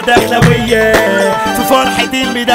دخلوية في فرحة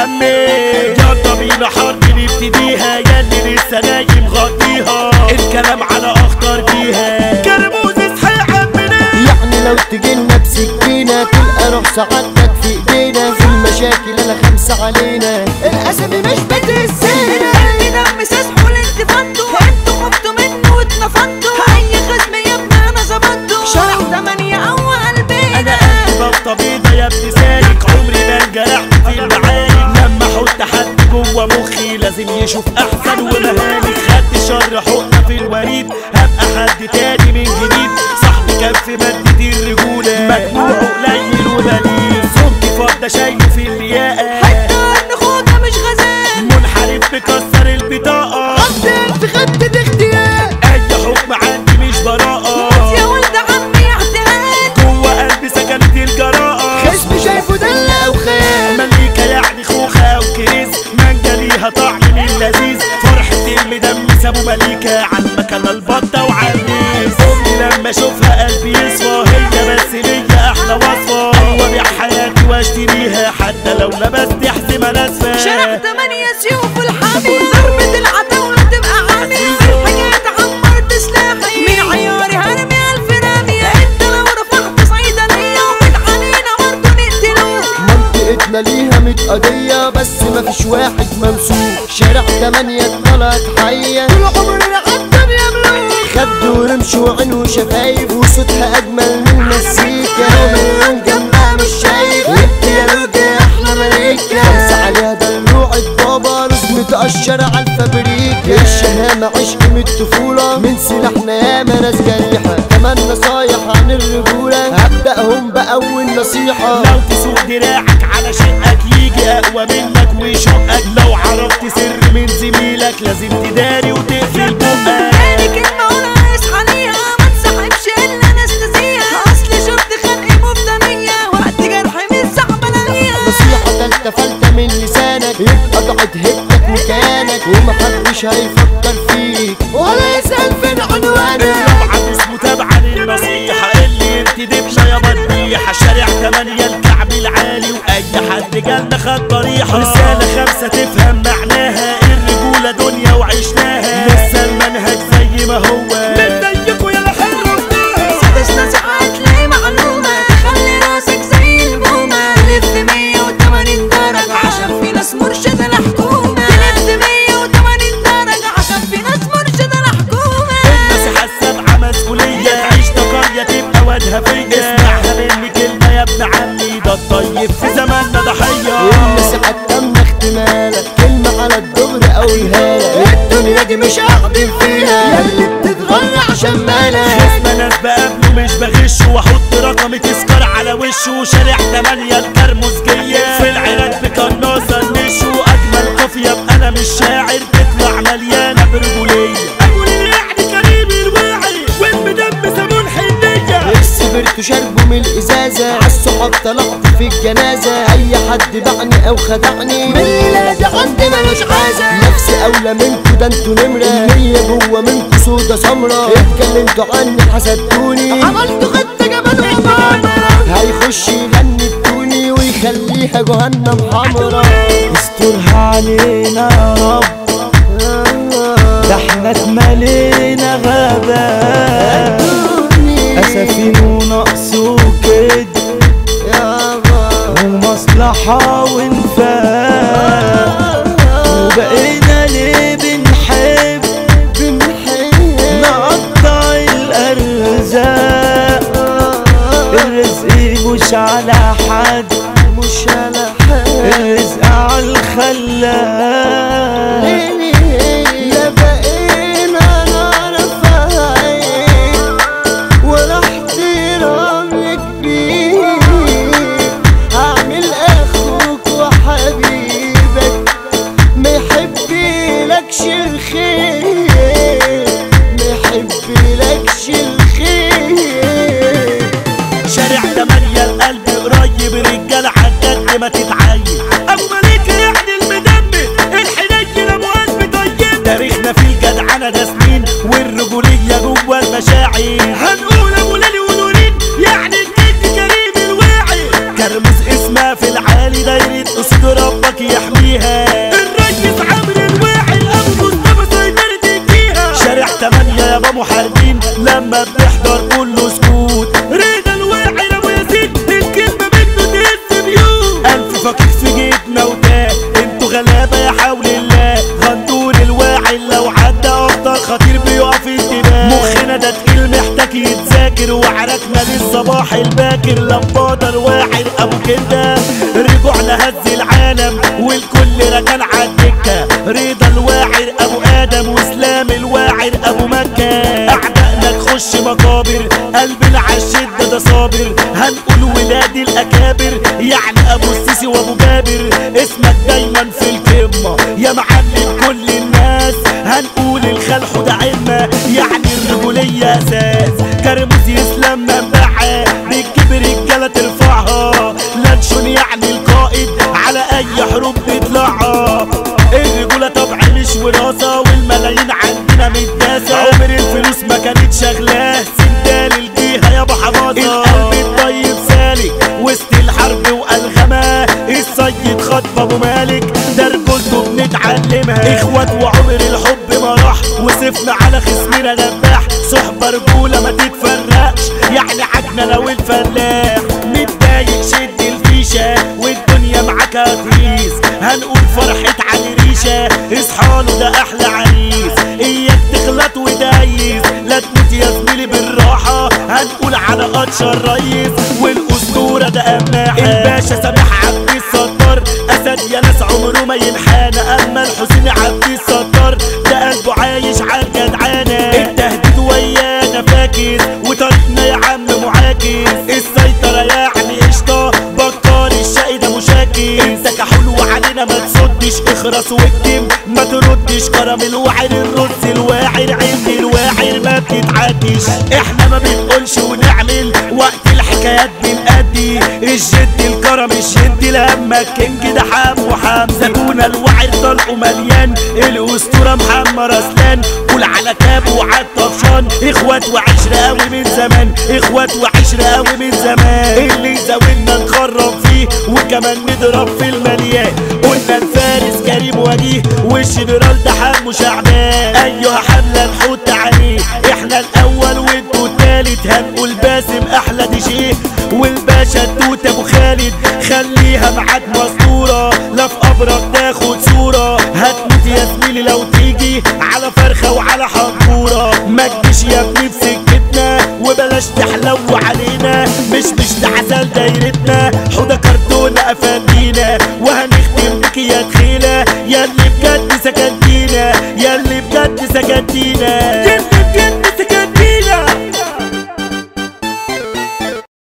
المدمر. يلا بينا حرب نبتديها ياللي لسه نايم غطيها، الكلام على اخطر بيها. كرموز اصحى يا عمنا، يعني لو تجينا بسكينة تلقى روح سعادتك في ايدينا، في المشاكل انا خمسة علينا، الاسد مش بتهزينا. دم ساسحوا الانتفاضتوا، انتوا خفتوا منه واتنفضتوا، اي خصم يا ابني انا ظبطته، شارع 8 قوى قلبينا. انا قلبي بطة بيضة يا ابني سالك، عمري ما انجرحت في المعارك، لما احط حد جوه مخي لازم يشوف احسن ومهالك. خدت شر حقنة في الوريد هبقى حد تاني من جديد، صاحبي كان في مادة الرجولة مجموعه قليل وبليل، صوتي فضة شايله في اللياقة، حتى النخوضة مش غزال، منحرف بكسر البطاقة، قدم في خطة اختيار، اي حكم عندي مش براءة، يا ولد عمي اعتقاد، جوه قلبي سكنت الجراءة، خصم شايفه دلة او خيال، مليكة يعني خوخة او كريز، مانجا ليها طعم من لذيذ، فرحة المدمس ابو مليكة عالمكنة البطة وعالنيس. امي لما اشوفها قلبي يصفى، هي بس ليا احلى وصفة، وابيع حياتي واشتريها حتى لو لبست حزمة ناسفة. شارع 8 سيوف الحامية، ضربة العتاولة تبقى عامية، في الحكاية عمرت سلاحي، من عياري هرمي 1000 رامية، انت لو رفعت صيدلية وجيت علينا برضه نقتلوك. منطقتنا ليها 100 قضية بس مفيش واحد ممسوك، شارع 8 طلعت حية، طول عمرنا عالدنيا يملوك، خد ورمش وعين وشفايف، وصوتها أجمل من المزيكا، ومن جنبها مش شايف، انت يا لوجة أحلى ملايكة، خمسة عليها دلوعة بابا، رز متقشر عالفابريكا، الشهامة عشق من الطفولة، من سلاحنا ياما ناس جريحة، كمان نصايح عن الرجولة، هبدأهم بأول نصيحة. لو تسوق دراعك على شقك يجي اقوى منك ويشقك، لو عرفت سر من زميلك لازم تداري وتقفل بقك. تاني كلمة قولها اصحى ليها، ما تصاحبش الا ناس نسيها، اصل شفت خلقي مفتنية، وقت جرحي من صعب الاقيها. نصيحة تالتة فلتة من لسانك، يبقى ضاعت هبتك مكانك، ومحدش هيفكر فيك ولا يسأل فين عنوانك. الرابعة اسمه تابعة للنصيحة، اللي ينتدبنا يا بطيحة، شارع 8 الكعب العالي، واي حد جالنا خد ضريحة. رسالة 5 تفهم معناها، الرجولة دنيا وعشناها، لسه المنهج زي ما هو، من زيكوا يلا خربناها. سادس نصيحة تلاقي معلومة، تخلي راسك زي البومة، تلف 180 درجة عشان في ناس مرشدة لحكومة، تلف 180 درجة عشان في ناس مرشدة لحكومة. النصيحة ال7 مسؤولية، تعيش قرية تبقى وجهة فيا، اسمعها مني كلمة يا ابن عمي، ده الطيب في زماننا ضحية. النصيحة التامة اختمالك، كلمة على الدغري أقولها لك، الدنيا دي مش هخدم فيها، ياللي بتتغر عشان مالك. خصم ناس بقابله مش بغش، واحط رقم تذكار على وشه، شارع 8 الكرموزجية، في العراق بقناصة النش، واجمل قافية ابقى انا مش شاعر، تطلع مليانة برجولية، اقول يعني كريم الواعي والمدمس ابو الحنية. السبرتو شربوا من الازازه، عالصحاب طلعت في الجنازه، اي حد باعني او خدعني من الليله عندي ملوش عازه، نفسي اولى منكو ده انتو نمره، النية جوه منكو سودا سمرا، اتكلمتوا عني حسدتوني، عملتوا خطه جبل عمارة، هيخش يغني بتوني ويخليها جهنم حمرا. استرها علينا يا رب، ده احنا اتملينا غابات، اسفين ونقص وكد ومصلحة وانفاق، وبقينا ليه بنحب نقطع الارزاق، الرزق مش على حد، الرزق على الخلاق. شارع 8 القلب قريب، رجال عالجد ما تتعين، ابو مليكة يعني المدمر، الحنين ابو قلب طيب، تاريخنا في الجدعنة ده سنين، والرجولية جوه المشاعر، هنقول ابو ليلي ونورين يعني الجد كريم الواعي، كرمز اسم اسمها في العالي دايرة اسود ربك يحميها. الريس عمرو الواعي ابو مصطفى سيطرة الجيهة. شارع 8 يابا محاربين لما بنحضر كله سكوت. رضا الواعي لابو ياسين الكلمة منه تهز بيوت. الف فقير في جيبنا وتاه انتوا غلابة يا حول الله. غندور الواعي لو عدى افضل خطير بيقف انتباه. مخنا ده تقيل محتاج يتذاكر وعركنا للصباح الباكر. لمبادة الواعي ابو كده رجوعنا هز العالم والكل ركن عالدكة. رضا الواعر ابو ادم واسلام الواعر ابو مكة. اعدائنا تخش مقابر قلبنا عالشدة ده صابر. هنقول ولاد الاكابر يعني ابو السيسي وابو جابر. اسمك دايما في القمة يا معلم كل الناس. هنقول الخلح ده عمة يعني الرجولية اساس. كرموز يسلم منبعة بتجيب رجالة ترفعها. لانشون يعني القائد على اي حروب بيطلعها. الرجولة طبع مش وراثة والملايين عندنا متداسة. عمر الفلوس ما كانت شغلاه سندال الجيهة يابا حماصة. القلب الطيب سالك وسط الحرب والغمة. السيد خطب ابو مالك ده رجولته بنتعلمها. اخوات وعمر الحب ما راح وصفنا على خصمنا نباح. صحبة رجولة ما تتفرقش يعني عجنة لو الفلاح. متضايق شد الفيشة والدنيا معاك هتهيس. هنقول فرحة علي ريشة اصحاله ده احلى عريس. اياك تغلط ودايس لا تموت يا زميلي بالراحة. هنقول على اشهر ريس والاسطورة ده اماحة. الباشا سامح عبد الستار اسد يا ناس عمره ما ينحنى. اما الحسين عبد الستار ده قلبه عايش عالجدعانة. التهديد ويانا فاكس وطريقنا يا عم معاكس. السيطرة يعني قشطة بكار الشقي ده مشاكس. انت كحول وعلينا ما تصدش اخرس واكتم ما تردش. كرم الواعر الرز الواعر عند الواعر ما بتتعدش. احنا ما بنقولش ونعمل وقت الحكايات بنأدي. الجد الكرم الجد لما الكينج ده حمو حمزة. كونا الواعر طلقه مليان الاسطورة محمد رسلان. قول على كابو وعلى الطفشان. اخوات وعشرة قوي من زمان اخوات وعشرة قوي من زمان. اللي زاولنا نخرب فيه وكمان نضرب في المليان. قلنا الفارس كريم وجيه والجنرال ده حمو شعبان. ايها حملة نحط عليه احنا الاول وانتوا التالت. هنقول باسم احلى دي شيه والباشا التوت ابو خالد. خليها معاك مسطورة لا في قبرك تاخد صورة. هتموت يا زميلي لو تيجي على فرخة وعلى حنطورة. ما تجيش يا ابني في سكتنا وبلاش تحلو علينا. مش تعسل دايرتنا حوضة كرتونة افندينا. وهنختم بك يا تخيلة ياللي بجد سكنتينا ياللي بجد سكنتينا.